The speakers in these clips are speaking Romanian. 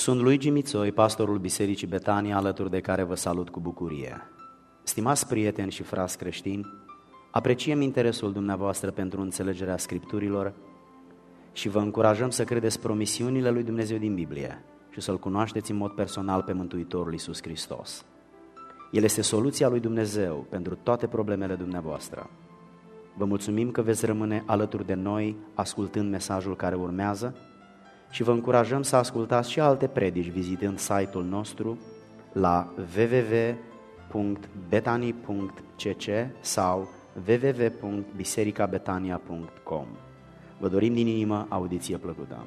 Sunt Luigi Mițoi, pastorul Bisericii Betania, alături de care vă salut cu bucurie. Stimați prieteni și frați creștini, apreciem interesul dumneavoastră pentru înțelegerea Scripturilor și vă încurajăm să credeți promisiunile lui Dumnezeu din Biblie și să-L cunoașteți în mod personal pe Mântuitorul Iisus Hristos. El este soluția lui Dumnezeu pentru toate problemele dumneavoastră. Vă mulțumim că veți rămâne alături de noi ascultând mesajul care urmează și vă încurajăm să ascultați și alte predici vizitând site-ul nostru la www.betani.cc sau www.bisericabetania.com. Vă dorim din inimă audiție plăcută.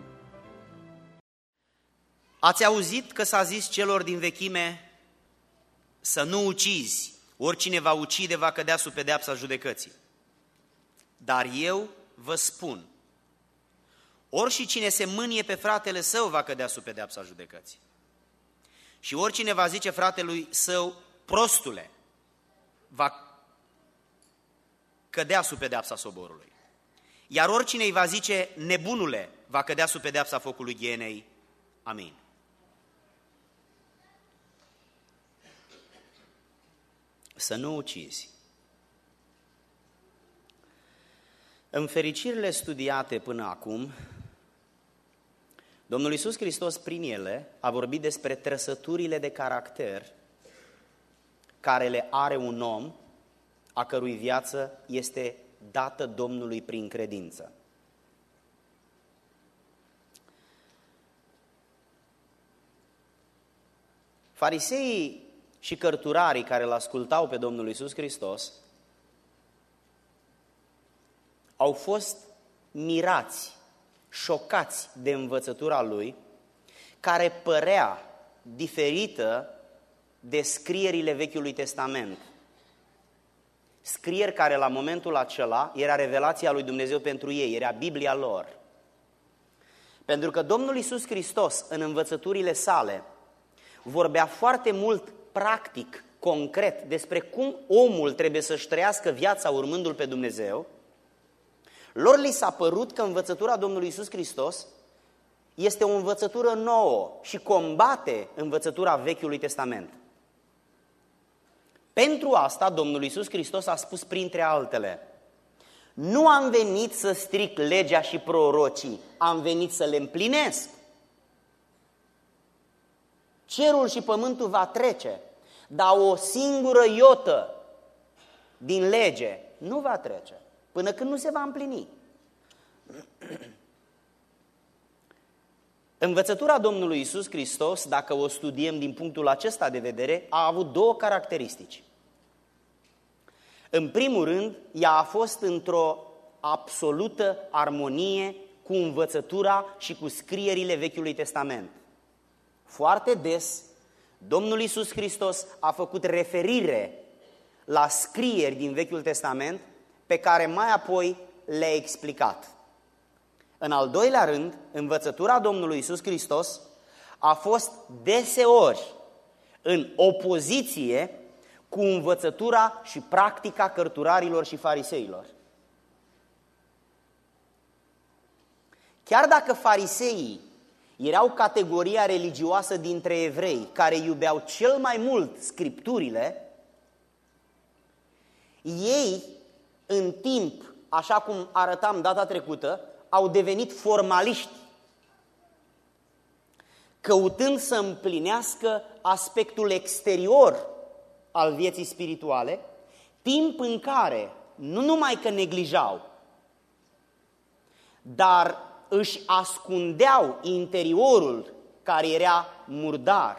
Ați auzit că s-a zis celor din vechime să nu ucizi, oricine va ucide va cădea sub pedeapsa judecății. Dar eu vă spun, și cine se mânie pe fratele său va cădea sub pedeapsa judecății. Și oricine va zice fratelui său, prostule, va cădea sub pedeapsa soborului. Iar oricine îi va zice, nebunule, va cădea sub pedeapsa focului ghienei. Amin. Să nu ucizi. În fericirile studiate până acum, Domnul Iisus Hristos prin ele a vorbit despre trăsăturile de caracter care le are un om a cărui viață este dată Domnului prin credință. Fariseii și cărturarii care îl ascultau pe Domnul Iisus Hristos au fost mirați, șocați de învățătura lui, care părea diferită de scrierile Vechiului Testament. Scrieri care la momentul acela era revelația lui Dumnezeu pentru ei, era Biblia lor. Pentru că Domnul Iisus Hristos, în învățăturile sale, vorbea foarte mult practic, concret, despre cum omul trebuie să-și trăiască viața urmându-L pe Dumnezeu. Lor li s-a părut că învățătura Domnului Iisus Hristos este o învățătură nouă și combate învățătura Vechiului Testament. Pentru asta Domnul Iisus Hristos a spus printre altele, nu am venit să stric legea și prorocii, am venit să le împlinesc. Cerul și pământul va trece, dar o singură iotă din lege nu va trece, până când nu se va împlini. Învățătura Domnului Iisus Hristos, dacă o studiem din punctul acesta de vedere, a avut două caracteristici. În primul rând, ea a fost într-o absolută armonie cu învățătura și cu scrierile Vechiului Testament. Foarte des, Domnul Iisus Hristos a făcut referire la scrieri din Vechiul Testament pe care mai apoi le-a explicat. În al doilea rând, învățătura Domnului Iisus Hristos a fost deseori în opoziție cu învățătura și practica cărturarilor și fariseilor. Chiar dacă fariseii erau categoria religioasă dintre evrei care iubeau cel mai mult Scripturile, ei, în timp, așa cum arătam data trecută, au devenit formaliști, căutând să împlinească aspectul exterior al vieții spirituale, timp în care nu numai că neglijau, dar își ascundeau interiorul care era murdar.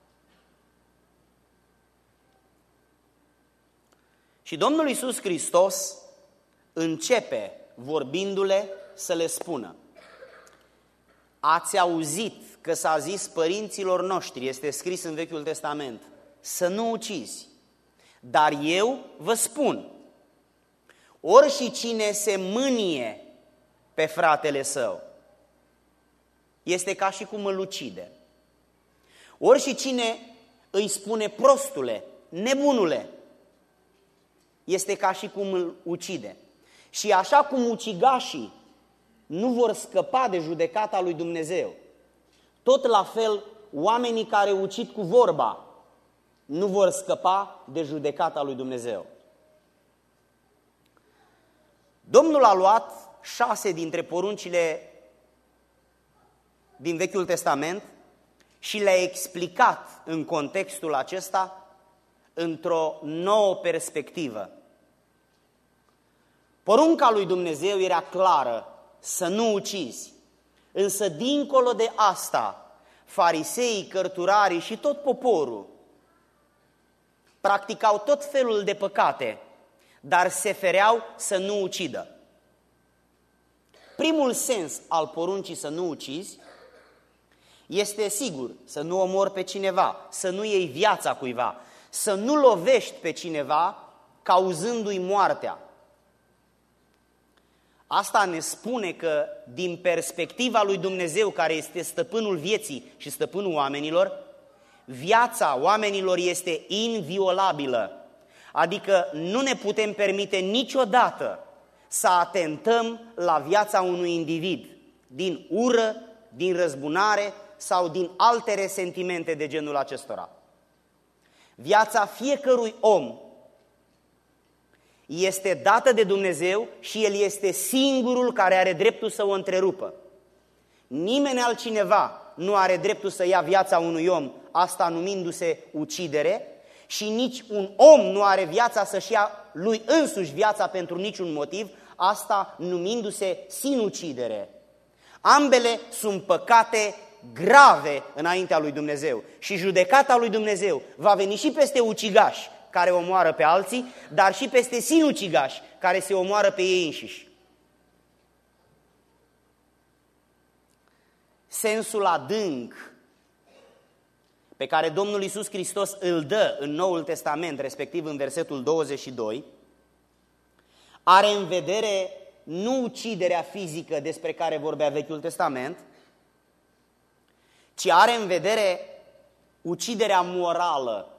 Și Domnul Iisus Hristos începe vorbindu-le să le spună: ați auzit că s-a zis părinților noștri, este scris în Vechiul Testament, să nu ucizi. Dar eu vă spun, și cine se mânie pe fratele său, este ca și cum îl ucide. Și cine îi spune prostule, nebunule, este ca și cum îl ucide. Și așa cum ucigașii nu vor scăpa de judecata lui Dumnezeu, tot la fel oamenii care ucid cu vorba nu vor scăpa de judecata lui Dumnezeu. Domnul a luat 6 dintre poruncile din Vechiul Testament și le-a explicat în contextul acesta într-o nouă perspectivă. Porunca lui Dumnezeu era clară, să nu ucizi. Însă dincolo de asta, fariseii, cărturarii și tot poporul practicau tot felul de păcate, dar se fereau să nu ucidă. Primul sens al poruncii să nu ucizi este sigur să nu omori pe cineva, să nu iei viața cuiva, să nu lovești pe cineva cauzându-i moartea. Asta ne spune că din perspectiva lui Dumnezeu, care este stăpânul vieții și stăpânul oamenilor, viața oamenilor este inviolabilă. Adică nu ne putem permite niciodată să atentăm la viața unui individ din ură, din răzbunare sau din alte resentimente de genul acestora. Viața fiecărui om este dată de Dumnezeu și El este singurul care are dreptul să o întrerupă. Nimeni altcineva nu are dreptul să ia viața unui om, asta numindu-se ucidere, și nici un om nu are viața să-și ia lui însuși viața pentru niciun motiv, asta numindu-se sinucidere. Ambele sunt păcate grave înaintea lui Dumnezeu și judecata lui Dumnezeu va veni și peste ucigași care omoară pe alții, dar și peste sinucigași care se omoară pe ei înșiși. Sensul adânc pe care Domnul Iisus Hristos îl dă în Noul Testament, respectiv în versetul 22, are în vedere nu uciderea fizică despre care vorbea Vechiul Testament, ci are în vedere uciderea morală.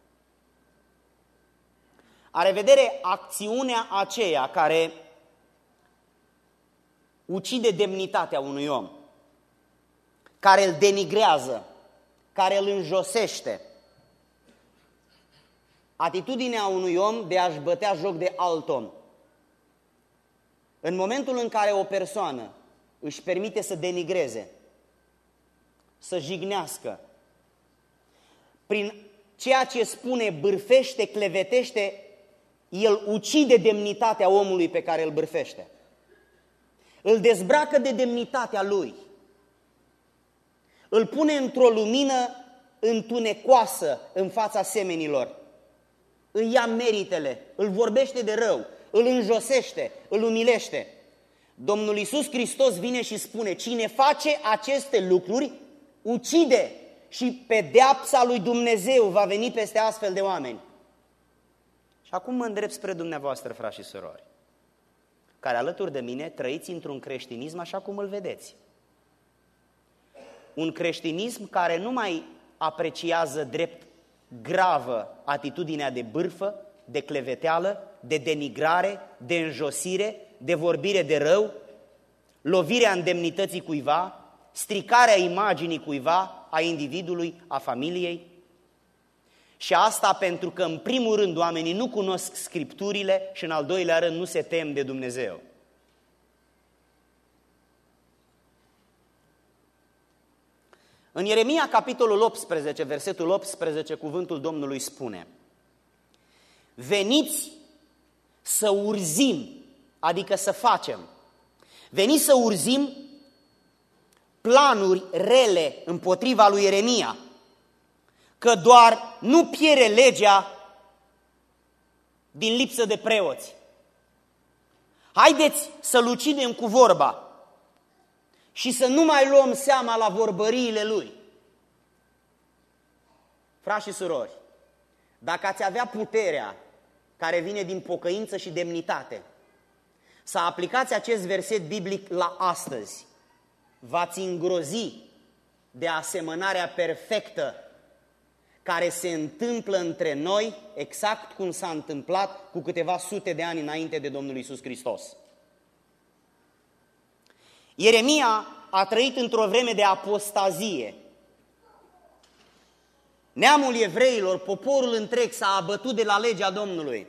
Are în vedere acțiunea aceea care ucide demnitatea unui om, care îl denigrează, care îl înjosește. Atitudinea unui om de a-și bătea joc de alt om. În momentul în care o persoană își permite să denigreze, să jignească, prin ceea ce spune, bârfește, clevetește, el ucide demnitatea omului pe care îl bârfește. Îl dezbracă de demnitatea lui. Îl pune într-o lumină întunecoasă în fața semenilor. Îi ia meritele, îl vorbește de rău, îl înjosește, îl umilește. Domnul Iisus Hristos vine și spune, cine face aceste lucruri, ucide și pedeapsa lui Dumnezeu va veni peste astfel de oameni. Și acum mă îndrept spre dumneavoastră, frați și surori, care alături de mine trăiți într-un creștinism așa cum îl vedeți. Un creștinism care nu mai apreciază drept gravă atitudinea de bârfă, de cleveteală, de denigrare, de înjosire, de vorbire de rău, lovirea îndemnității cuiva, stricarea imaginii cuiva, a individului, a familiei. Și asta pentru că, în primul rând, oamenii nu cunosc Scripturile și, în al doilea rând, nu se tem de Dumnezeu. În Ieremia, capitolul 18, versetul 18, cuvântul Domnului spune: veniți să urzim, adică să facem. Veniți să urzim planuri rele împotriva lui Ieremia, că doar nu pierde legea din lipsă de preoți. Haideți să-l ucidem cu vorba și să nu mai luăm seama la vorbăriile lui. Frați și surori, dacă ați avea puterea care vine din pocăință și demnitate, să aplicați acest verset biblic la astăzi, v-ați îngrozi de asemănarea perfectă care se întâmplă între noi, exact cum s-a întâmplat cu câteva sute de ani înainte de Domnul Iisus Hristos. Ieremia a trăit într-o vreme de apostazie. Neamul evreilor, poporul întreg s-a abătut de la legea Domnului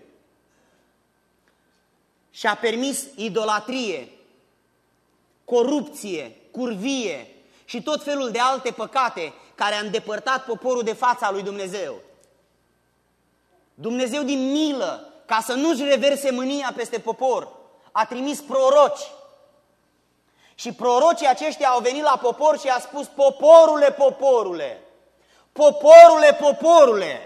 și a permis idolatrie, corupție, curvie și tot felul de alte păcate care a îndepărtat poporul de fața lui Dumnezeu. Dumnezeu din milă, ca să nu-și reverse mânia peste popor, a trimis proroci. Și prorocii aceștia au venit la popor și a spus: poporule, poporule, poporule, poporule,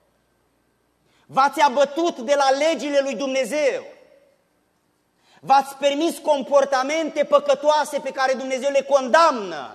v-ați abătut de la legile lui Dumnezeu. V-ați permis comportamente păcătoase pe care Dumnezeu le condamnă.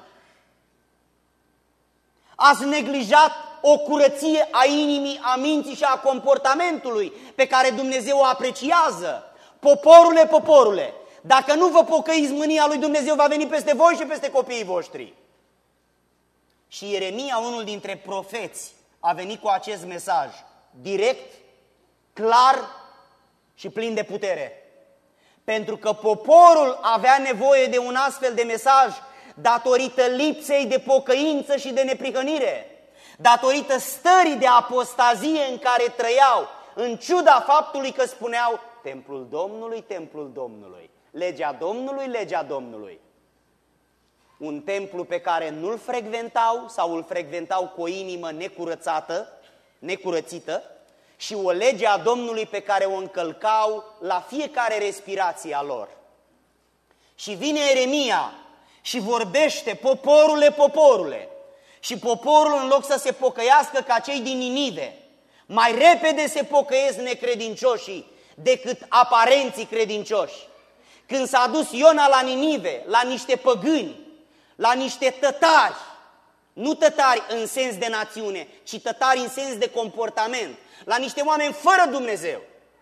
Ați neglijat o curăție a inimii, a minții și a comportamentului pe care Dumnezeu o apreciază. Poporule, poporule, dacă nu vă pocăiți, mânia lui Dumnezeu va veni peste voi și peste copiii voștri. Și Ieremia, unul dintre profeți, a venit cu acest mesaj direct, clar și plin de putere. Pentru că poporul avea nevoie de un astfel de mesaj datorită lipsei de pocăință și de neprihănire, datorită stării de apostazie în care trăiau, în ciuda faptului că spuneau: templul Domnului, templul Domnului, legea Domnului, legea Domnului. Un templu pe care nu-l frecventau sau îl frecventau cu o inimă necurățită, și o lege a Domnului pe care o încălcau la fiecare respirație a lor. Și vine Ieremia și vorbește: poporule, poporule, și poporul, în loc să se pocăiască ca cei din Ninive, mai repede se pocăiesc necredincioșii decât aparenții credincioși. Când s-a dus Iona la Ninive, la niște păgâni, la niște tătari, nu tătari în sens de națiune, ci tătari în sens de comportament, la niște oameni fără Dumnezeu.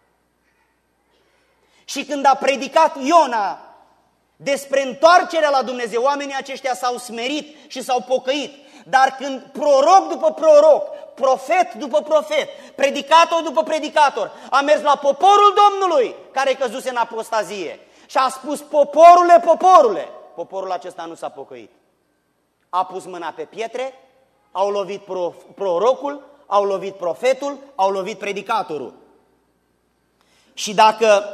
Și când a predicat Iona despre întoarcerea la Dumnezeu, oamenii aceștia s-au smerit și s-au pocăit. Dar când proroc după proroc, profet după profet, predicator după predicator a mers la poporul Domnului care căzuse în apostazie și a spus: poporule, poporule, poporul acesta nu s-a pocăit. A pus mâna pe pietre, au lovit prorocul, au lovit profetul, au lovit predicatorul. Și dacă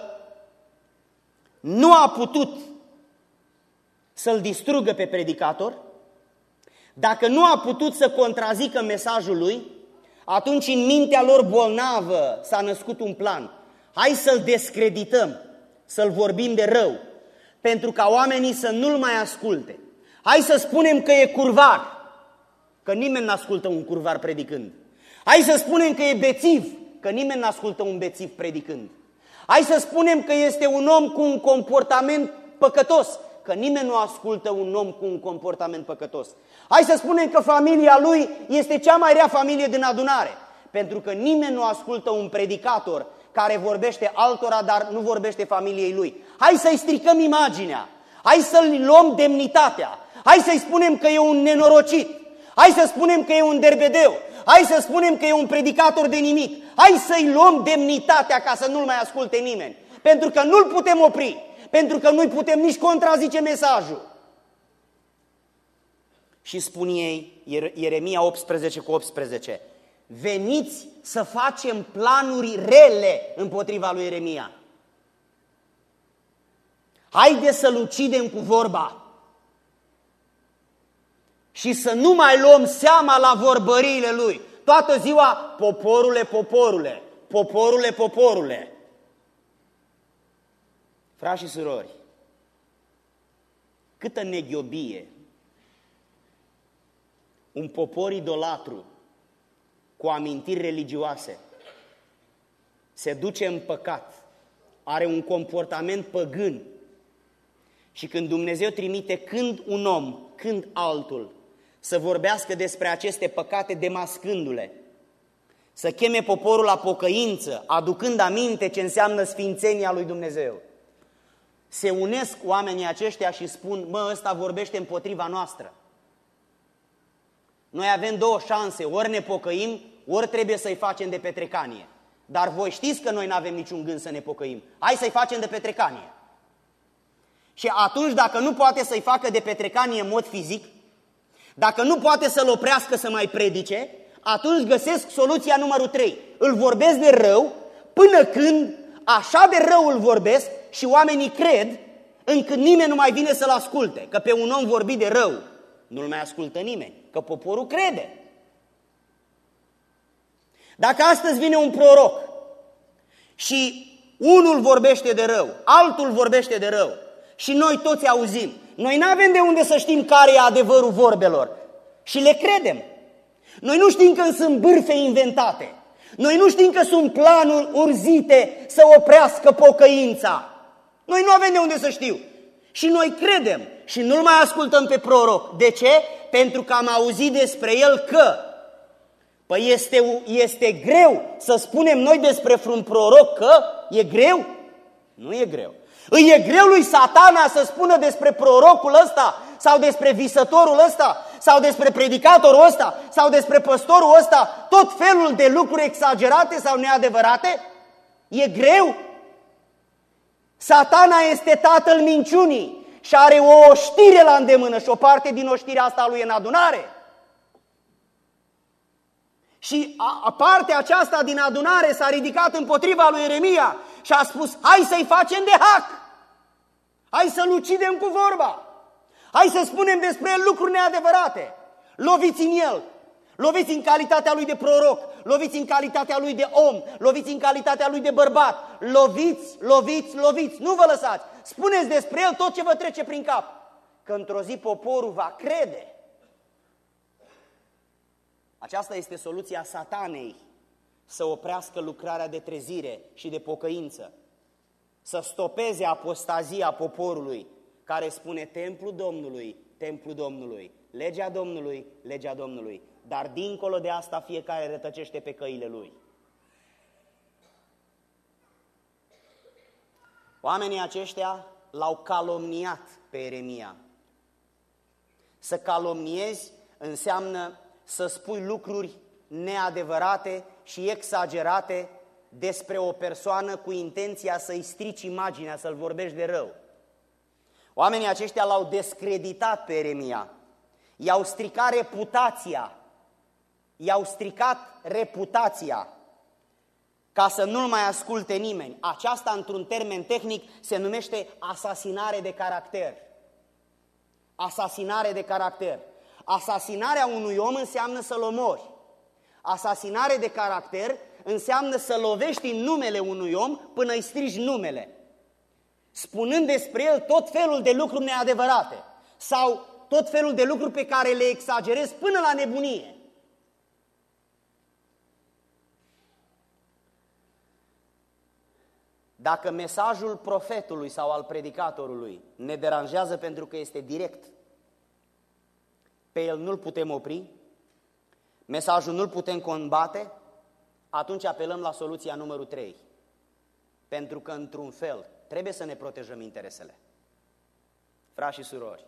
nu a putut să-l distrugă pe predicator, dacă nu a putut să contrazică mesajul lui, atunci în mintea lor bolnavă s-a născut un plan. Hai să-l descredităm, să-l vorbim de rău, pentru ca oamenii să nu-l mai asculte. Hai să spunem că e curvar, că nimeni nu ascultă un curvar predicând. Hai să spunem că e bețiv, că nimeni nu ascultă un bețiv predicând. Hai să spunem că este un om cu un comportament păcătos, că nimeni nu ascultă un om cu un comportament păcătos. Hai să spunem că familia lui este cea mai rea familie din adunare, pentru că nimeni nu ascultă un predicator care vorbește altora, dar nu vorbește familiei lui. Hai să-i stricăm imaginea, hai să-i luăm demnitatea, hai să-i spunem că e un nenorocit, hai să spunem că e un derbedeu, hai să spunem că e un predicator de nimic, hai să-i luăm demnitatea ca să nu-l mai asculte nimeni, pentru că nu-l putem opri, pentru că nu-i putem nici contrazice mesajul. Și spun ei, Ieremia 18:18, veniți să facem planuri rele împotriva lui Ieremia. Haide să-l ucidem cu vorba și să nu mai luăm seama la vorbăriile lui. Toată ziua: poporule, poporule, poporule, poporule. Frați și surori, câtă neghiobie! Un popor idolatru cu amintiri religioase se duce în păcat, are un comportament păgân și când Dumnezeu trimite când un om, când altul să vorbească despre aceste păcate demascându-le, să cheme poporul la pocăință, aducând aminte ce înseamnă sfințenia lui Dumnezeu, se unesc oamenii aceștia și spun: mă, ăsta vorbește împotriva noastră. Noi avem două șanse, ori ne pocăim, ori trebuie să-i facem de petrecanie. Dar voi știți că noi nu avem niciun gând să ne pocăim. Hai să-i facem de petrecanie. Și atunci, dacă nu poate să-i facă de petrecanie în mod fizic, dacă nu poate să-l oprească să mai predice, atunci găsesc soluția numărul 3. Îl vorbesc de rău până când așa de rău îl vorbesc și oamenii cred, încât nimeni nu mai vine să-l asculte. Că pe un om vorbit de rău nu-l mai ascultă nimeni, că poporul crede. Dacă astăzi vine un proroc și unul vorbește de rău, altul vorbește de rău și noi toți auzim, noi nu avem de unde să știm care e adevărul vorbelor și le credem. Noi nu știm că sunt bârfe inventate. Noi nu știm că sunt planuri urzite să oprească pocăința. Noi nu avem de unde să știu. Și noi credem și nu-l mai ascultăm pe proroc. De ce? Pentru că am auzit despre el că. Păi este greu să spunem noi despre un proroc că e greu? Nu e greu. Îi e greu lui Satana să spună despre prorocul ăsta sau despre visătorul ăsta sau despre predicatorul ăsta sau despre păstorul ăsta tot felul de lucruri exagerate sau neadevărate? E greu? Satana este tatăl minciunii și are o oștire la îndemână și o parte din oștirea asta lui e în adunare. Și partea aceasta din adunare s-a ridicat împotriva lui Ieremia și a spus, hai să-i facem de hac, hai să-l ucidem cu vorba, hai să spunem despre el lucruri neadevărate. Loviți în el, loviți în calitatea lui de proroc, loviți în calitatea lui de om, loviți în calitatea lui de bărbat, loviți, loviți, loviți, nu vă lăsați, spuneți despre el tot ce vă trece prin cap, că într-o zi poporul va crede. Aceasta este soluția Satanei, să oprească lucrarea de trezire și de pocăință, să stopeze apostazia poporului care spune templul Domnului, templul Domnului, legea Domnului, legea Domnului, dar dincolo de asta fiecare rătăcește pe căile lui. Oamenii aceștia l-au calomniat pe Ieremia. Să calomniezi înseamnă să spui lucruri neadevărate și exagerate despre o persoană cu intenția să-i strici imaginea, să-l vorbești de rău. Oamenii aceștia l-au descreditat pe Ieremia, i-au stricat reputația, ca să nu-l mai asculte nimeni. Aceasta, într-un termen tehnic, se numește asasinare de caracter. Asasinare de caracter. Asasinarea unui om înseamnă să-l omori. Asasinare de caracter înseamnă să lovești în numele unui om până îi strigi numele, spunând despre el tot felul de lucruri neadevărate sau tot felul de lucruri pe care le exagerezi până la nebunie. Dacă mesajul profetului sau al predicatorului ne deranjează pentru că este direct, pe el nu-l putem opri, mesajul nu-l putem combate, atunci apelăm la soluția numărul 3. Pentru că, într-un fel, trebuie să ne protejăm interesele. Frați și surori,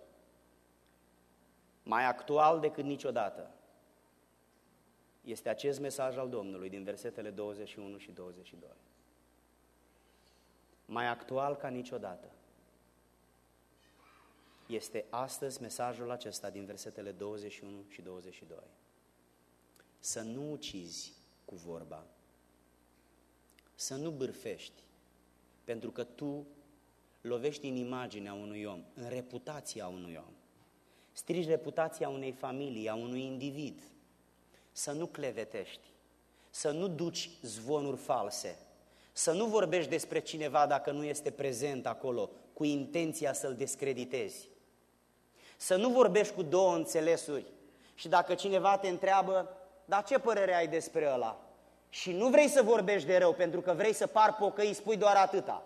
mai actual decât niciodată este acest mesaj al Domnului din versetele 21 și 22. Mai actual ca niciodată este astăzi mesajul acesta din versetele 21 și 22. Să nu ucizi cu vorba, să nu bârfești, pentru că tu lovești în imaginea unui om, în reputația unui om. Strici reputația unei familii, a unui individ. Să nu clevetești, să nu duci zvonuri false, să nu vorbești despre cineva dacă nu este prezent acolo, cu intenția să-l descreditezi. Să nu vorbești cu două înțelesuri și dacă cineva te întreabă, dar ce părere ai despre ăla? Și nu vrei să vorbești de rău, pentru că vrei să pari pocăit, spui doar atâta.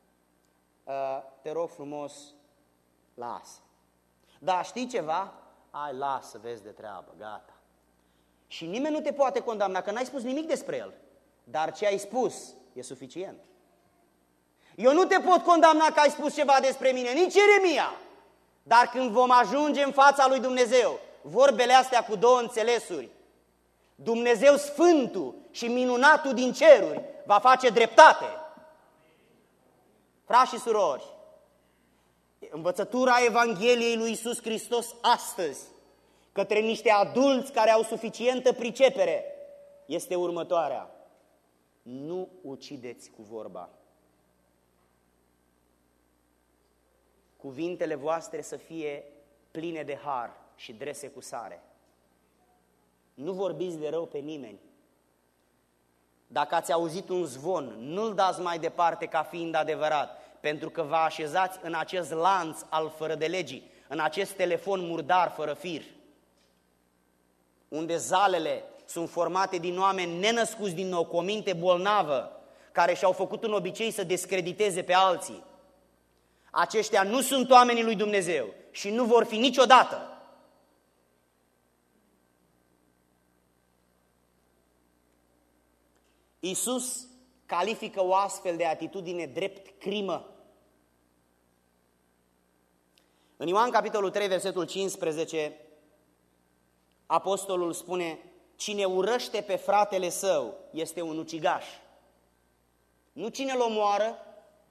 Te rog frumos, lasă. Da, știi ceva? Hai, lasă, vezi de treabă, gata. Și nimeni nu te poate condamna, că n-ai spus nimic despre el. Dar ce ai spus e suficient. Eu nu te pot condamna că ai spus ceva despre mine, nici Ieremia. Dar când vom ajunge în fața lui Dumnezeu, vorbele astea cu două înțelesuri, Dumnezeu Sfântul și Minunatul din ceruri va face dreptate. Frați și surori, învățătura Evangheliei lui Iisus Hristos astăzi, către niște adulți care au suficientă pricepere, este următoarea: nu ucideți cu vorba. Cuvintele voastre să fie pline de har și drese cu sare. Nu vorbiți de rău pe nimeni. Dacă ați auzit un zvon, nu-l dați mai departe ca fiind adevărat, pentru că vă așezați în acest lanț al fără de legii, în acest telefon murdar fără fir, unde zalele sunt formate din oameni nenăscuți din nou, cu o minte bolnavă, care și-au făcut un obicei să descrediteze pe alții. Aceștia nu sunt oamenii lui Dumnezeu și nu vor fi niciodată. Iisus califică o astfel de atitudine drept crimă. În Ioan capitolul 3, versetul 15, apostolul spune: cine urăște pe fratele său este un ucigaș. Nu cine îl omoară.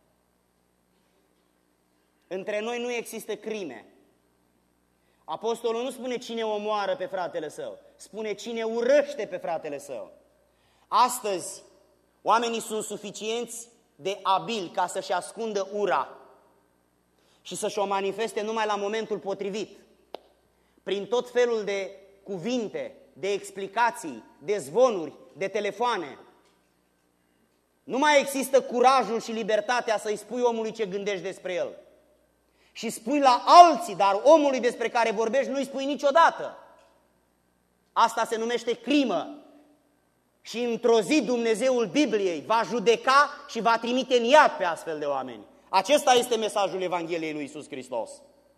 Între noi nu există crime. Apostolul nu spune cine omoară pe fratele său, spune cine urăște pe fratele său. Astăzi, oamenii sunt suficienți de abili ca să-și ascundă ura și să-și o manifeste numai la momentul potrivit, prin tot felul de cuvinte, de explicații, de zvonuri, de telefoane. Nu mai există curajul și libertatea să-i spui omului ce gândești despre el. Și spui la alții, dar omului despre care vorbești nu-i spui niciodată. Asta se numește crimă. Și într-o zi Dumnezeul Bibliei va judeca și va trimite în iad pe astfel de oameni. Acesta este mesajul Evangheliei lui Iisus Hristos.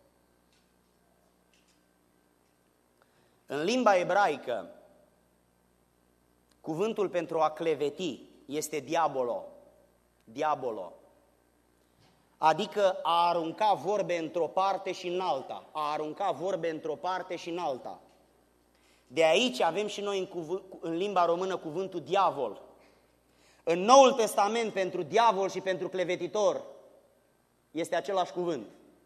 În limba ebraică, cuvântul pentru a cleveti este diabolo. Diabolo. Adică a arunca vorbe într-o parte și în alta. A arunca vorbe într-o parte și în alta. De aici avem și noi în limba română cuvântul diavol. În Noul Testament pentru diavol și pentru clevetitor este același cuvânt.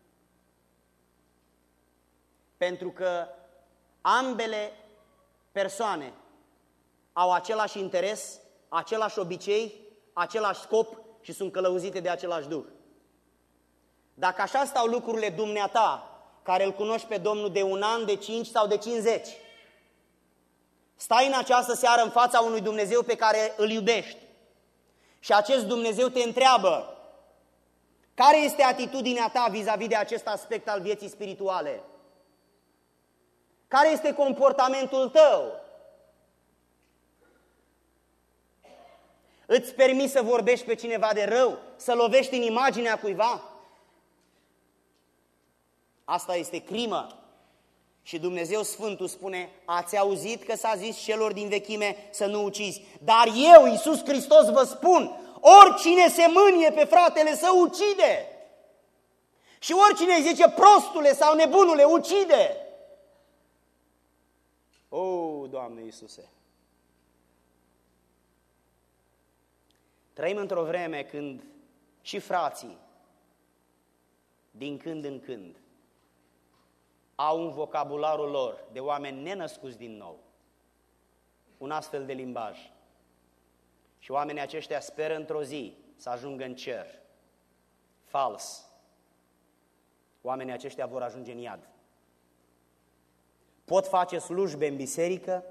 Pentru că ambele persoane au același interes, același obicei, același scop și sunt călăuzite de același duh. Dacă așa stau lucrurile, dumneata, care îl cunoști pe Domnul de 1 an, de 5 sau de 50, stai în această seară în fața unui Dumnezeu pe care îl iubești și acest Dumnezeu te întreabă: care este atitudinea ta vis-a-vis de acest aspect al vieții spirituale? Care este comportamentul tău? Îți permiți să vorbești pe cineva de rău? Să lovești în imaginea cuiva? Asta este crimă. Și Dumnezeu Sfântul spune: ați auzit că s-a zis celor din vechime să nu ucizi. Dar eu, Iisus Hristos, vă spun: oricine se mânie pe fratele său, ucide. Și oricine îi zice prostule sau nebunule, ucide. O, Doamne Iisuse! Trăim într-o vreme când și frații, din când în când, au în vocabularul lor, de oameni nenăscuți din nou, un astfel de limbaj. Și oamenii aceștia speră într-o zi să ajungă în cer. Fals. Oamenii aceștia vor ajunge în iad. Pot face slujbe în biserică,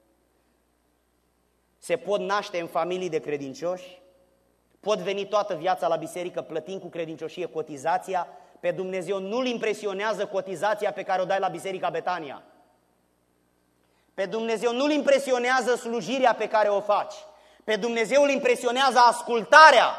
se pot naște în familii de credincioși, pot veni toată viața la biserică plătind cu credincioșie cotizația. Pe Dumnezeu nu-L impresionează cotizația pe care o dai la Biserica Betania. Pe Dumnezeu nu-L impresionează slujirea pe care o faci. Pe Dumnezeu îl impresionează ascultarea.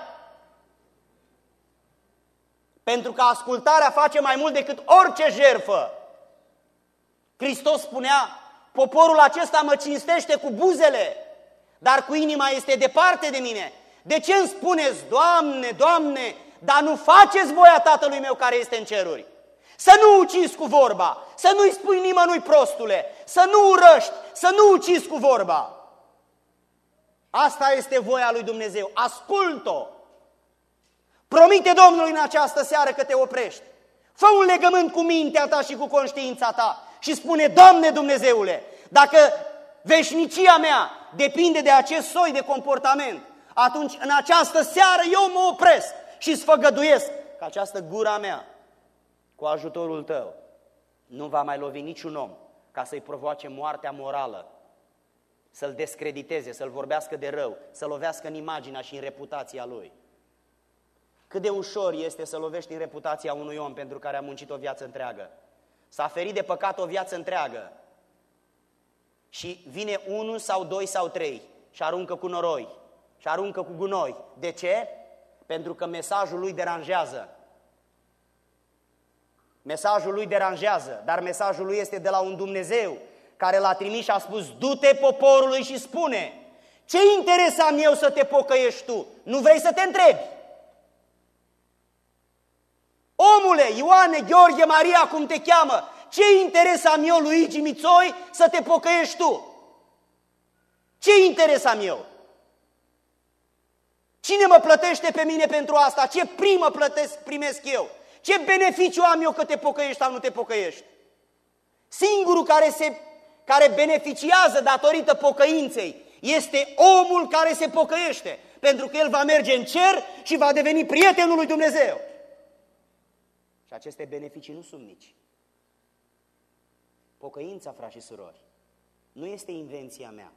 Pentru că ascultarea face mai mult decât orice jertfă. Hristos spunea: poporul acesta mă cinstește cu buzele, dar cu inima este departe de mine. De ce îmi spuneți: Doamne, Doamne, dar nu faceți voia Tatălui meu care este în ceruri? Să nu ucizi cu vorba, să nu-i spui nimănui prostule, să nu urăști, să nu ucizi cu vorba. Asta este voia lui Dumnezeu. Ascult-o! Promite Domnului în această seară că te oprești. Fă un legământ cu mintea ta și cu conștiința ta și spune: Doamne Dumnezeule, dacă veșnicia mea depinde de acest soi de comportament, atunci în această seară eu mă opresc și sfăgăduiesc că această gura mea, cu ajutorul Tău, nu va mai lovi niciun om ca să-i provoace moartea morală, să-l descrediteze, să-l vorbească de rău, să lovească în imaginea și în reputația lui. Cât de ușor este să lovești în reputația unui om pentru care a muncit o viață întreagă, s-a ferit de păcat o viață întreagă și vine unul sau doi sau trei și aruncă cu noroi și aruncă cu gunoi. De ce? Pentru că mesajul lui deranjează. Mesajul lui deranjează, dar mesajul lui este de la un Dumnezeu care l-a trimis și a spus: du-te poporului și spune: ce interes am eu să te pocăiești tu? Nu vrei să te întrebi? Omule, Ioane, Gheorghe, Maria, cum te cheamă, ce interes am eu, Luigi Mițoi, să te pocăiești tu? Ce interes am eu? Cine mă plătește pe mine pentru asta? Ce primă primesc eu? Ce beneficiu am eu că te pocăiești sau nu te pocăiești? Singurul care beneficiază datorită pocăinței este omul care se pocăiește, pentru că el va merge în cer și va deveni prietenul lui Dumnezeu. Și aceste beneficii nu sunt mici. Pocăința, frați și surori, nu este invenția mea,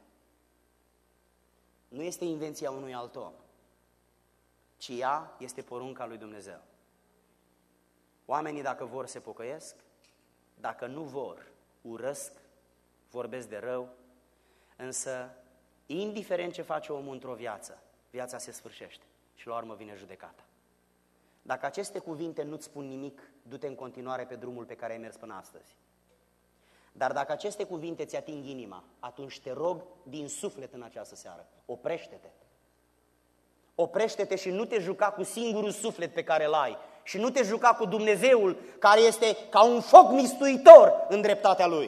nu este invenția unui alt om, ci ea este porunca lui Dumnezeu. Oamenii, dacă vor, se pocăiesc, dacă nu vor, urăsc, vorbesc de rău, însă, indiferent ce face omul într-o viață, viața se sfârșește și la urmă vine judecata. Dacă aceste cuvinte nu-ți spun nimic, du-te în continuare pe drumul pe care ai mers până astăzi. Dar dacă aceste cuvinte ți ating inima, atunci te rog din suflet în această seară, oprește-te. Oprește-te și nu te juca cu singurul suflet pe care îl ai și nu te juca cu Dumnezeul care este ca un foc mistuitor în dreptatea Lui.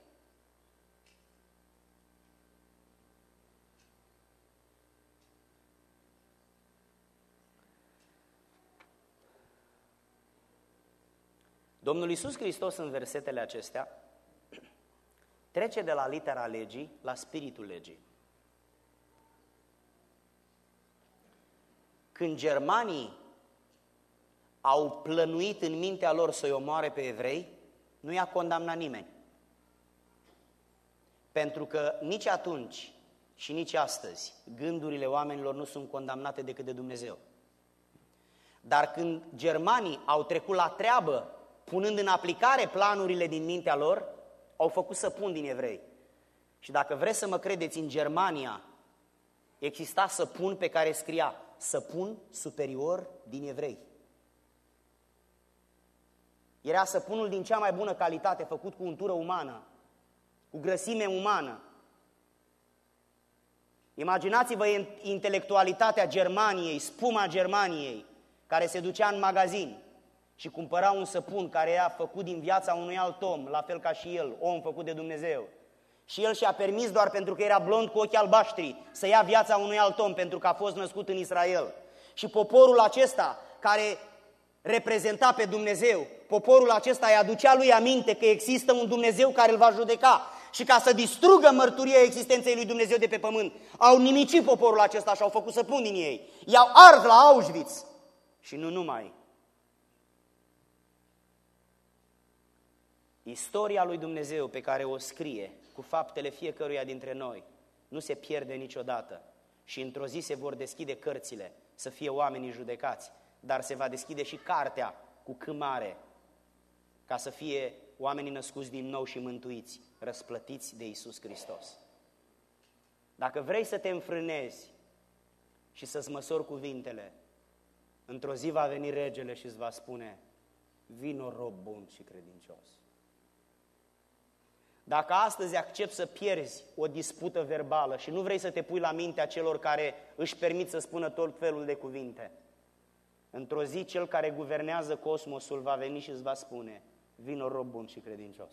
Domnul Iisus Hristos în versetele acestea trece de la litera legii la spiritul legii. Când germanii au plănuit în mintea lor să-i omoare pe evrei, nu i-a condamnat nimeni. Pentru că nici atunci și nici astăzi gândurile oamenilor nu sunt condamnate decât de Dumnezeu. Dar când germanii au trecut la treabă, punând în aplicare planurile din mintea lor, au făcut săpun din evrei. Și dacă vreți să mă credeți, în Germania exista săpun pe care scria: săpun superior din evrei. Era săpunul din cea mai bună calitate, făcut cu untură umană, cu grăsime umană. Imaginați-vă intelectualitatea Germaniei, spuma Germaniei, care se ducea în magazin și cumpăra un săpun care era făcut din viața unui alt om, la fel ca și el, om făcut de Dumnezeu. Și el și-a permis, doar pentru că era blond cu ochi albaștri, să ia viața unui alt om, pentru că a fost născut în Israel. Și poporul acesta, care reprezenta pe Dumnezeu, poporul acesta îi aducea lui aminte că există un Dumnezeu care îl va judeca. Și ca să distrugă mărturia existenței lui Dumnezeu de pe pământ, au nimicit poporul acesta și au făcut săpun din ei. I-au ars la Auschwitz. Și nu numai. Istoria lui Dumnezeu pe care o scrie cu faptele fiecăruia dintre noi nu se pierde niciodată și într-o zi se vor deschide cărțile să fie oamenii judecați, dar se va deschide și cartea cu C mare ca să fie oamenii născuți din nou și mântuiți, răsplătiți de Iisus Hristos. Dacă vrei să te înfrânezi și să-ți măsori cuvintele, într-o zi va veni regele și îți va spune: vino, rob bun și credincios. Dacă astăzi accepți să pierzi o dispută verbală și nu vrei să te pui la mintea celor care își permit să spună tot felul de cuvinte, într-o zi cel care guvernează cosmosul va veni și îți va spune: vino, rob bun și credincios.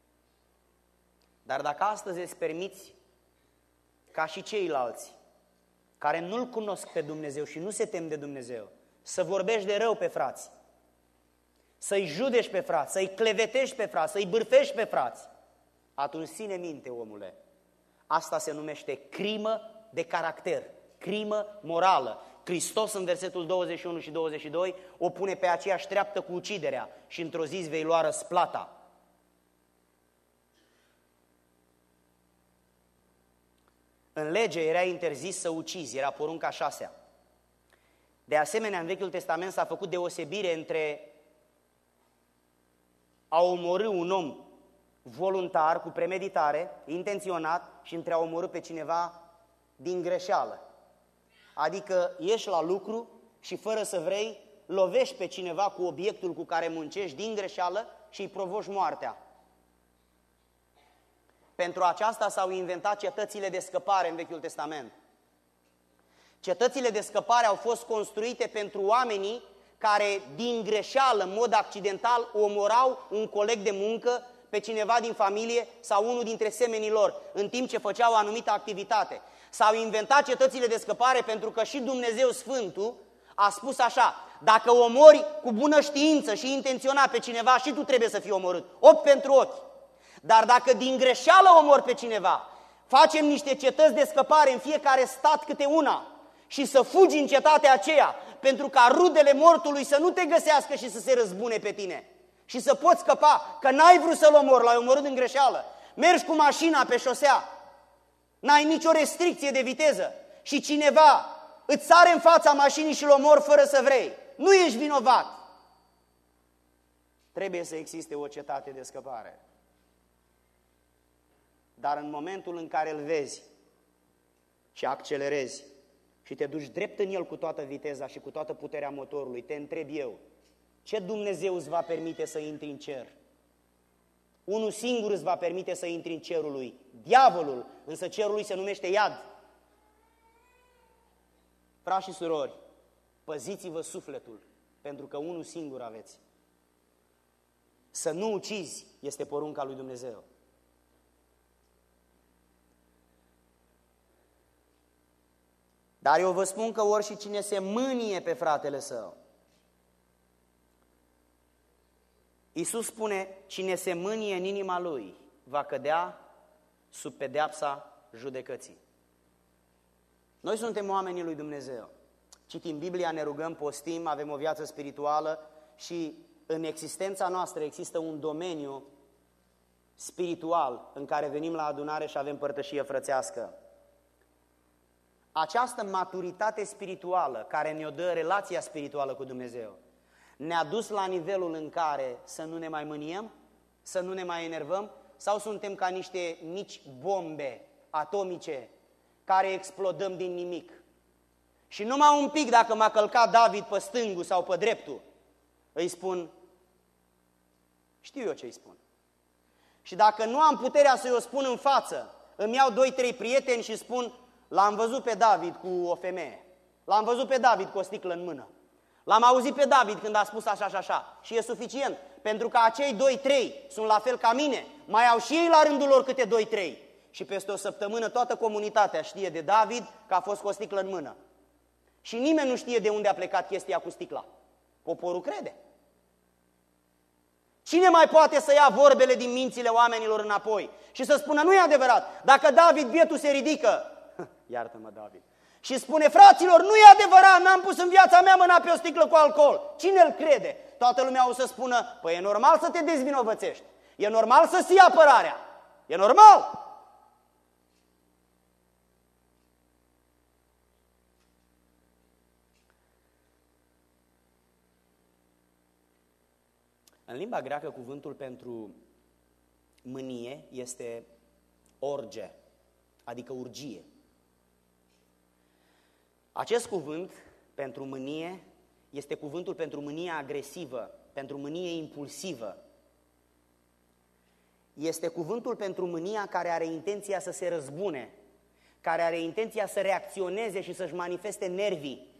Dar dacă astăzi îți permiți, ca și ceilalți care nu-L cunosc pe Dumnezeu și nu se tem de Dumnezeu, să vorbești de rău pe frați, să-i judești pe frați, să-i clevetești pe frați, să-i bârfești pe frați, atunci ține minte, omule, asta se numește crimă de caracter, crimă morală. Hristos în versetul 21 și 22 o pune pe aceeași treaptă cu uciderea și într-o zi îți vei lua răsplata. În lege era interzis să ucizi, era porunca 6-a. De asemenea, în Vechiul Testament s-a făcut deosebire între a omorî un om voluntar, cu premeditare, intenționat, și între a omorî pe cineva din greșeală. Adică ești la lucru și fără să vrei, lovești pe cineva cu obiectul cu care muncești din greșeală și îi provoci moartea. Pentru aceasta s-au inventat cetățile de scăpare în Vechiul Testament. Cetățile de scăpare au fost construite pentru oamenii care din greșeală, în mod accidental, omorau un coleg de muncă, pe cineva din familie sau unul dintre semenii lor, în timp ce făceau o anumită activitate. S-au inventat cetățile de scăpare pentru că și Dumnezeu Sfântul a spus așa: dacă omori cu bună știință și intenționat pe cineva, și tu trebuie să fii omorât, ochi pentru ochi. Dar dacă din greșeală omori pe cineva, facem niște cetăți de scăpare în fiecare stat câte una și să fugi în cetatea aceea, pentru ca rudele mortului să nu te găsească și să se răzbune pe tine și să poți scăpa, că n-ai vrut să-l omori, l-ai omorât în greșeală. Mergi cu mașina pe șosea, n-ai nicio restricție de viteză și cineva îți sare în fața mașinii și-l omori fără să vrei. Nu ești vinovat. Trebuie să existe o cetate de scăpare. Dar în momentul în care îl vezi și accelerezi și te duci drept în el cu toată viteza și cu toată puterea motorului, te întreb eu, ce Dumnezeu îți va permite să intri în cer? Unul singur îți va permite să intri în cerul lui, diavolul, însă cerul lui se numește iad. Frați și surori, păziți-vă sufletul, pentru că unul singur aveți. Să nu ucizi este porunca lui Dumnezeu. Dar eu vă spun că ori și cine se mânie pe fratele său. Iisus spune, cine se mânie în inima lui va cădea sub pedeapsa judecății. Noi suntem oamenii lui Dumnezeu. Citim Biblia, ne rugăm, postim, avem o viață spirituală și în existența noastră există un domeniu spiritual în care venim la adunare și avem părtășie frățească. Această maturitate spirituală care ne-o dă relația spirituală cu Dumnezeu ne-a dus la nivelul în care să nu ne mai mâniem, să nu ne mai enervăm, sau suntem ca niște mici bombe atomice care explodăm din nimic. Și numai un pic, dacă m-a călcat David pe stângul sau pe dreptul, îi spun, știu eu ce îi spun. Și dacă nu am puterea să-i o spun în față, îmi iau 2-3 prieteni și spun, l-am văzut pe David cu o femeie, l-am văzut pe David cu o sticlă în mână, l-am auzit pe David când a spus așa și așa. Și e suficient, pentru că acei 2-3 sunt la fel ca mine, mai au și ei la rândul lor câte 2-3. Și peste o săptămână toată comunitatea știe de David că a fost cu o sticlă în mână. Și nimeni nu știe de unde a plecat chestia cu sticla. Poporul crede. Cine mai poate să ia vorbele din mințile oamenilor înapoi și să spună, nu e adevărat, dacă David bietul se ridică, iartă-mă David, și spune, fraților, nu e adevărat, n-am pus în viața mea mâna pe o sticlă cu alcool, cine îl crede? Toată lumea o să spună, păi e normal să te dezvinovățești, e normal să-ți iei apărarea, e normal. În limba greacă, cuvântul pentru mânie este orge, adică urgie. Acest cuvânt pentru mânie este cuvântul pentru mânie agresivă, pentru mânie impulsivă. Este cuvântul pentru mânia care are intenția să se răzbune, care are intenția să reacționeze și să-și manifeste nervii.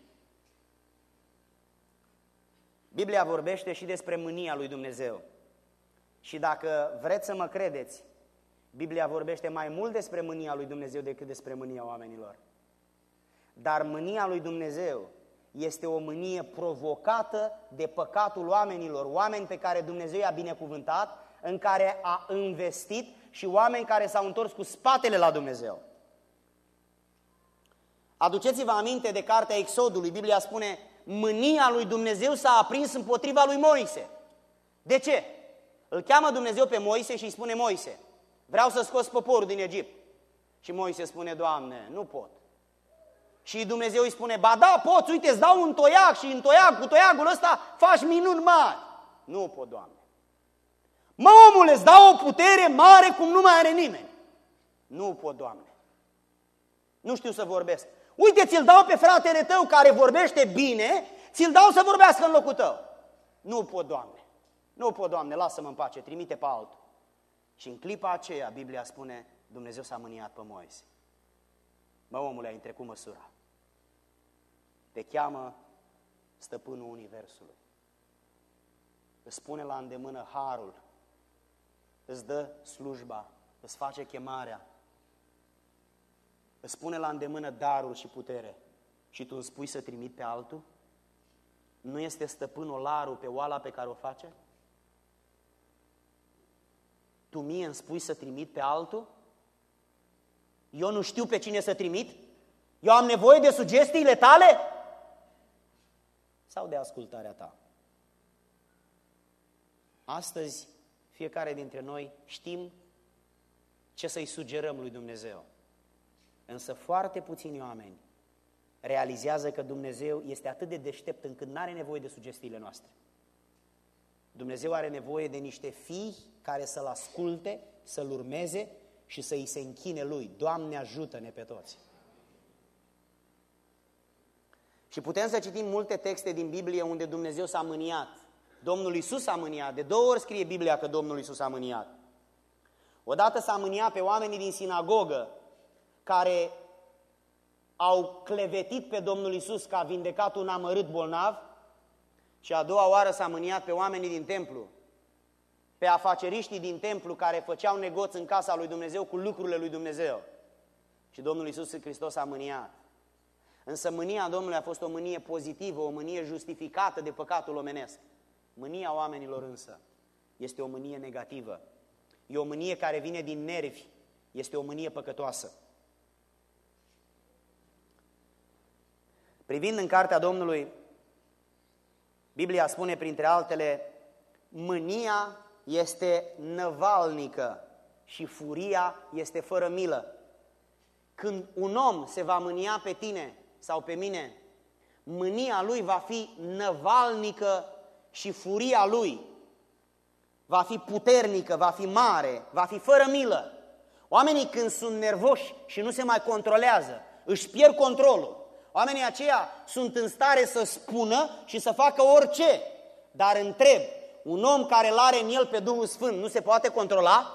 Biblia vorbește și despre mânia lui Dumnezeu. Și dacă vreți să mă credeți, Biblia vorbește mai mult despre mânia lui Dumnezeu decât despre mânia oamenilor. Dar mânia lui Dumnezeu este o mânie provocată de păcatul oamenilor, oameni pe care Dumnezeu i-a binecuvântat, în care a investit și oameni care s-au întors cu spatele la Dumnezeu. Aduceți-vă aminte de cartea Exodului, Biblia spune, mânia lui Dumnezeu s-a aprins împotriva lui Moise. De ce? Îl cheamă Dumnezeu pe Moise și îi spune, Moise, vreau să scoți poporul din Egipt. Și Moise spune, Doamne, nu pot. Și Dumnezeu îi spune, ba da, poți, uite, îți dau un toiac și cu toiacul ăsta faci minuni mari. Nu pot, Doamne. Mă, omule, îți dau o putere mare cum nu mai are nimeni. Nu pot, Doamne. Nu știu să vorbesc. Uite, ți-l dau pe fratele tău care vorbește bine, ți-l dau să vorbească în locul tău. Nu pot, Doamne. Nu pot, Doamne, lasă-mă în pace, trimite pe altul. Și în clipa aceea, Biblia spune, Dumnezeu s-a mâniat pe Moise. Mă, omule, ai întrecut măsura. Te cheamă stăpânul universului. Îți pune la îndemână harul, îți dă slujba, îți face chemarea, îți pune la îndemână darul și putere și tu îmi spui să trimit pe altul? Nu este stăpânul larul pe oala pe care o face? Tu mie îmi spui să trimit pe altul? Eu nu știu pe cine să trimit? Eu am nevoie de sugestiile tale? Sau de ascultarea ta? Astăzi, fiecare dintre noi știm ce să-i sugerăm lui Dumnezeu. Însă foarte puțini oameni realizează că Dumnezeu este atât de deștept încât nu are nevoie de sugestiile noastre. Dumnezeu are nevoie de niște fii care să-L asculte, să-L urmeze și să-i se închine Lui. Doamne, ajută-ne pe toți! Și putem să citim multe texte din Biblie unde Dumnezeu s-a mâniat. Domnul Iisus s-a mâniat. De 2 ori scrie Biblia că Domnul Iisus s-a mâniat. Odată s-a mâniat pe oamenii din sinagogă care au clevetit pe Domnul Iisus că a vindecat un amărât bolnav și a doua oară s-a mâniat pe oamenii din templu, pe afaceriștii din templu care făceau negoți în casa lui Dumnezeu cu lucrurile lui Dumnezeu. Și Domnul Iisus Hristos a mâniat. Însă mânia Domnului a fost o mânie pozitivă, o mânie justificată de păcatul omenesc. Mânia oamenilor însă este o mânie negativă. E o mânie care vine din nervi, este o mânie păcătoasă. Privind în cartea Domnului, Biblia spune printre altele, mânia este năvalnică și furia este fără milă. Când un om se va mânia pe tine sau pe mine, mânia lui va fi năvalnică și furia lui va fi puternică, va fi mare, va fi fără milă. Oamenii când sunt nervoși și nu se mai controlează, își pierd controlul. Oamenii aceia sunt în stare să spună și să facă orice. Dar întreb, un om care l-are în el pe Duhul Sfânt nu se poate controla?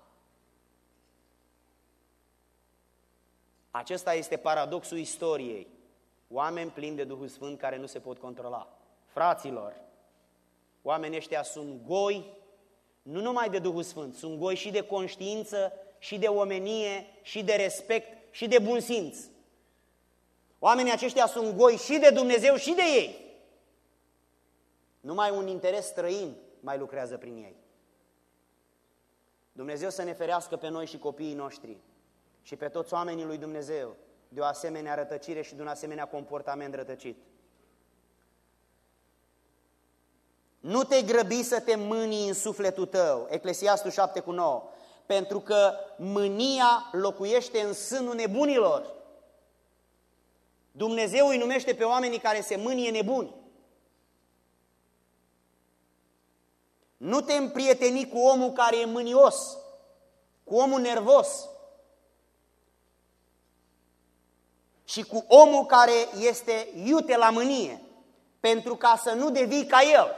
Acesta este paradoxul istoriei. Oameni plini de Duhul Sfânt care nu se pot controla. Fraților, oamenii ăștia sunt goi, nu numai de Duhul Sfânt, sunt goi și de conștiință, și de omenie, și de respect, și de bun simț. Oamenii aceștia sunt goi și de Dumnezeu și de ei. Numai un interes străin mai lucrează prin ei. Dumnezeu să ne ferească pe noi și copiii noștri și pe toți oamenii lui Dumnezeu de o asemenea rătăcire și de un asemenea comportament rătăcit. Nu te grăbi să te mânii în sufletul tău, Eclesiastul 7:9, pentru că mânia locuiește în sânul nebunilor. Dumnezeu îi numește pe oamenii care se mânie nebuni. Nu te împrieteni cu omul care e mânios, cu omul nervos și cu omul care este iute la mânie, pentru ca să nu devii ca el.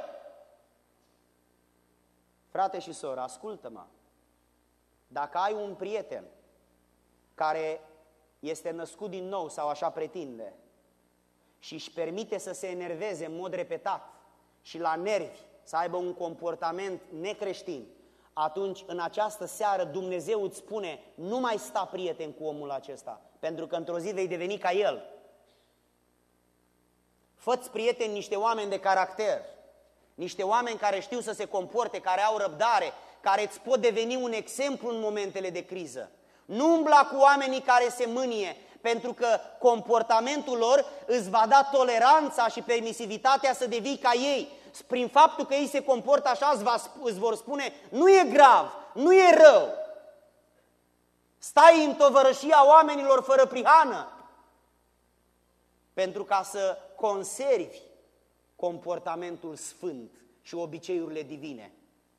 Frate și soră, ascultă-mă. Dacă ai un prieten care este născut din nou sau așa pretinde și își permite să se enerveze în mod repetat și la nervi să aibă un comportament necreștin, atunci în această seară Dumnezeu îți spune, nu mai sta prieten cu omul acesta, pentru că într-o zi vei deveni ca el. Fă-ți prieteni niște oameni de caracter, niște oameni care știu să se comporte, care au răbdare, care îți pot deveni un exemplu în momentele de criză. Nu umbla cu oamenii care se mânie, pentru că comportamentul lor îți va da toleranța și permisivitatea să devii ca ei. Prin faptul că ei se comportă așa, îți vor spune, nu e grav, nu e rău. Stai în tovărășia oamenilor fără prihană, pentru ca să conservi comportamentul sfânt și obiceiurile divine.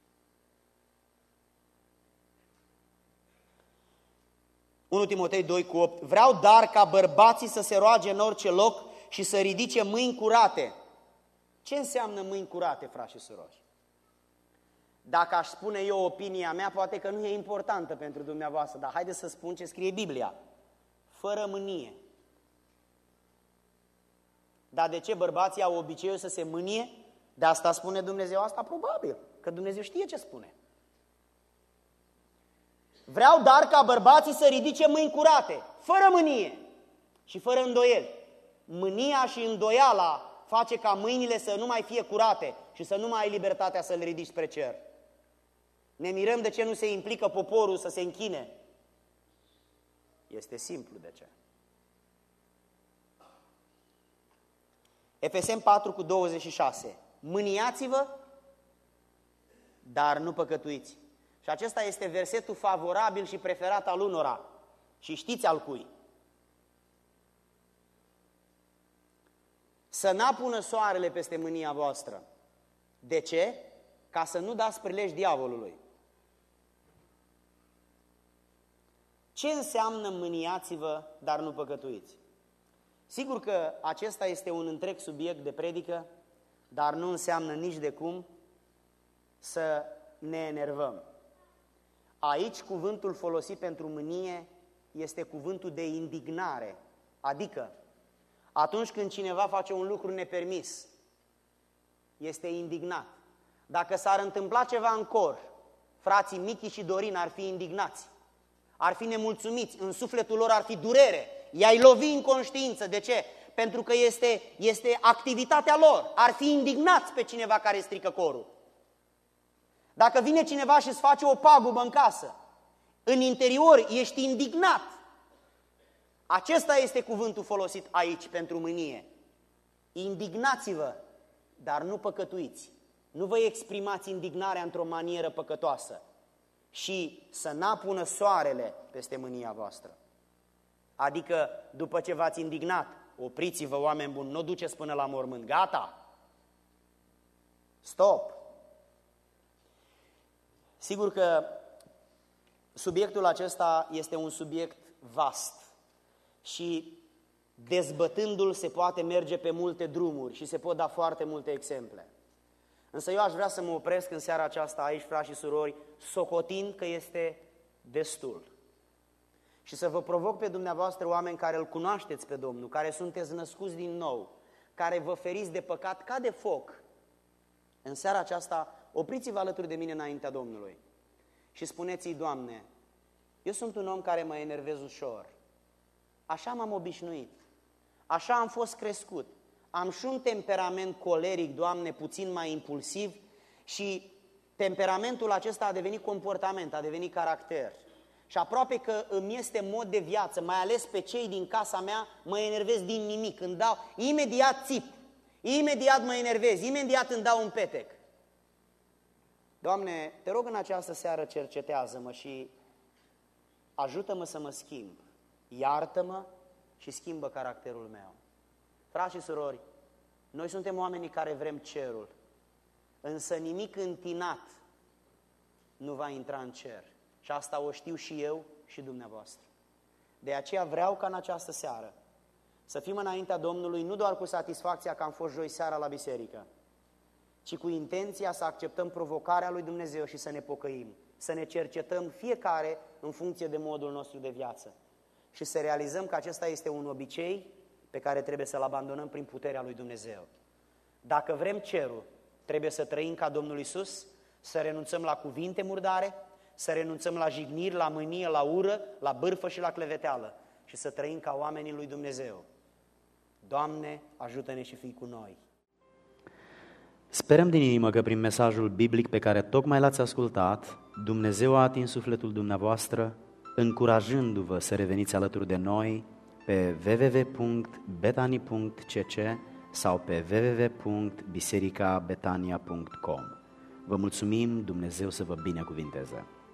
Unu Timotei 2:8. Vreau dar ca bărbații să se roage în orice loc și să ridice mâini curate. Ce înseamnă mâini curate, frați și surori? Dacă aș spune eu opinia mea, poate că nu e importantă pentru dumneavoastră, dar haideți să spun ce scrie Biblia. Fără mânie. Dar de ce bărbații au obiceiul să se mânie? De asta spune Dumnezeu asta? Probabil, că Dumnezeu știe ce spune. Vreau dar ca bărbații să ridice mâini curate, fără mânie și fără îndoieli. Mânia și îndoiala face ca mâinile să nu mai fie curate și să nu mai ai libertatea să le ridici spre cer. Ne mirăm de ce nu se implică poporul să se închine. Este simplu de ce. Efeseni 4:26. Mâniați-vă, dar nu păcătuiți. Și acesta este versetul favorabil și preferat al unora. Și știți al cui. Să n-apună soarele peste mânia voastră. De ce? Ca să nu dați prilej diavolului. Ce înseamnă mâniați-vă, dar nu păcătuiți? Sigur că acesta este un întreg subiect de predică, dar nu înseamnă nici de cum să ne enervăm. Aici cuvântul folosit pentru mânie este cuvântul de indignare, adică atunci când cineva face un lucru nepermis, este indignat. Dacă s-ar întâmpla ceva în cor, frații Michi și Dorin ar fi indignați, ar fi nemulțumiți, în sufletul lor ar fi durere, i-ai lovi în conștiință. De ce? Pentru că este activitatea lor, ar fi indignați pe cineva care strică corul. Dacă vine cineva și îți face o pagubă în casă, în interior ești indignat. Acesta este cuvântul folosit aici pentru mânie. Indignați-vă, dar nu păcătuiți. Nu vă exprimați indignarea într-o manieră păcătoasă și să n-apună soarele peste mânia voastră. Adică, după ce v-ați indignat, opriți-vă, oameni buni, nu o duceți până la mormânt. Gata! Stop! Sigur că subiectul acesta este un subiect vast și dezbătându-l se poate merge pe multe drumuri și se pot da foarte multe exemple. Însă eu aș vrea să mă opresc în seara aceasta aici, frați și surori, socotind că este destul. Și să vă provoc pe dumneavoastră, oameni care îl cunoașteți pe Domnul, care sunteți născuți din nou, care vă feriți de păcat ca de foc. În seara aceasta, opriți-vă alături de mine înaintea Domnului și spuneți-i: Doamne, eu sunt un om care mă enervez ușor. Așa m-am obișnuit, așa am fost crescut. Am și un temperament coleric, Doamne, puțin mai impulsiv și temperamentul acesta a devenit comportament, a devenit caracter. Și aproape că îmi este mod de viață, mai ales pe cei din casa mea, mă enervez din nimic. Îmi dau, imediat țip, imediat mă enervez, imediat îmi dau un petec. Doamne, te rog în această seară, cercetează-mă și ajută-mă să mă schimb. Iartă-mă și schimbă caracterul meu. Frați și surori, noi suntem oamenii care vrem cerul, însă nimic întinat nu va intra în cer. Și asta o știu și eu și dumneavoastră. De aceea vreau ca în această seară să fim înaintea Domnului nu doar cu satisfacția că am fost joi seara la biserică, ci cu intenția să acceptăm provocarea lui Dumnezeu și să ne pocăim, să ne cercetăm fiecare în funcție de modul nostru de viață și să realizăm că acesta este un obicei pe care trebuie să-l abandonăm prin puterea lui Dumnezeu. Dacă vrem cerul, trebuie să trăim ca Domnul Iisus, să renunțăm la cuvinte murdare, să renunțăm la jigniri, la mânie, la ură, la bârfă și la cleveteală și să trăim ca oamenii lui Dumnezeu. Doamne, ajută-ne și fii cu noi. Sperăm din inimă că prin mesajul biblic pe care tocmai l-ați ascultat, Dumnezeu a atins sufletul dumneavoastră, încurajându-vă să reveniți alături de noi pe www.betani.cc sau pe www.bisericabetania.com. Vă mulțumim, Dumnezeu să vă binecuvinteze!